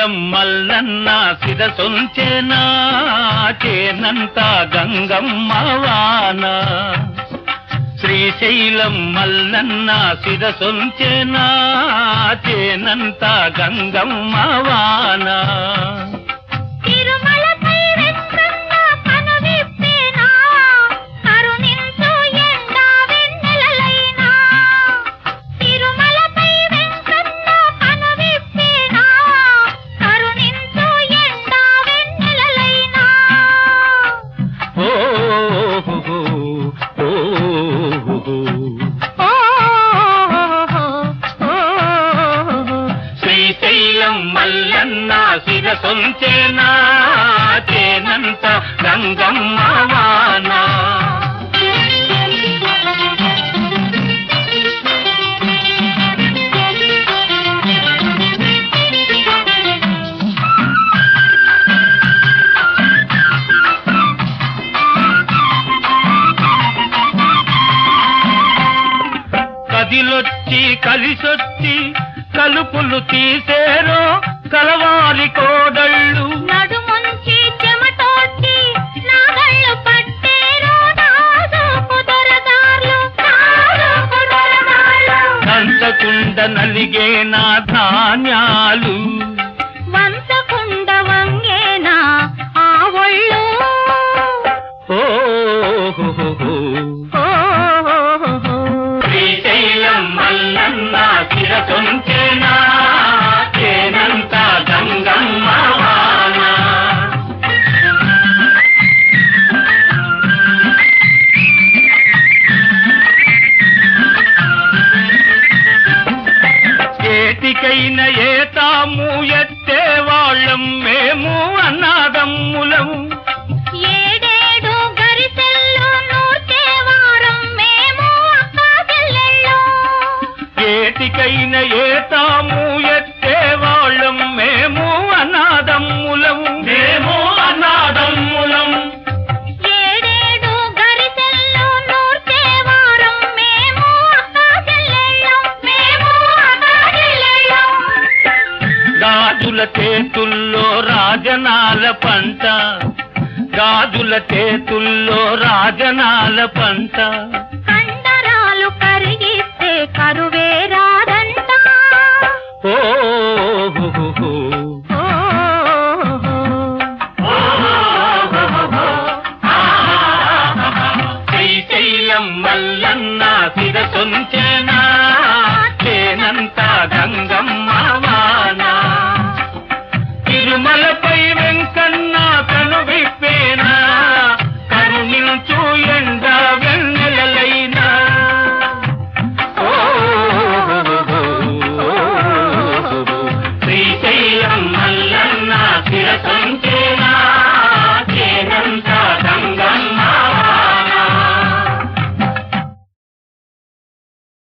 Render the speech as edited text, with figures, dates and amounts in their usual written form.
శ్రీశైలం మల్లన్న శిరసొంచెనా చేనంత గంగమ్మ వాన శ్రీశైలం మల్లన్న శిరసొంచెనా చేనంత గంగమ్మ వాన శ్రీశైలం మల్లన్న శిరసొంచెనా చేనంత గంగమ్మ వాన కదిలొచ్చి కలిసొచ్చి కలుపులు తీసేరో కలవాలి కోడళ్ళు నడుముంచి చెమటోచ్చి నాగళ్ళు పట్టేరో నాదోపు దొరదార్లు కంచకుండ నలిగే నా ధాన్యాలు వంచకుండ వంగేనా ఆ ఒళ్ళు శ్రీశైలం మల్లన్న శిరసొంచెనా చేనంత గంగమ్మ వాన ఏటికైన ఏతాము ఎత్తే వాళ్ళం మేము అన్నాదమ్ములం ఏడేడు గరిసెల్లో నూర్చే వారం మేము అక్కా చెల్లెళ్ళం ఏటికైన ఏతాము ఎత్తే వాళ్ళం మేము అన్నాదమ్ములం ఏడేడు గరిసెల్లో నూర్చే వారం మేము అక్కా చెల్లెళ్ళం గాజుల చేతుల్లో రాజనాల పంట గాజుల చేతుల్లో రాజనాల పంట కండరాలు కరిగిస్తే కరువే రాదంట ఓ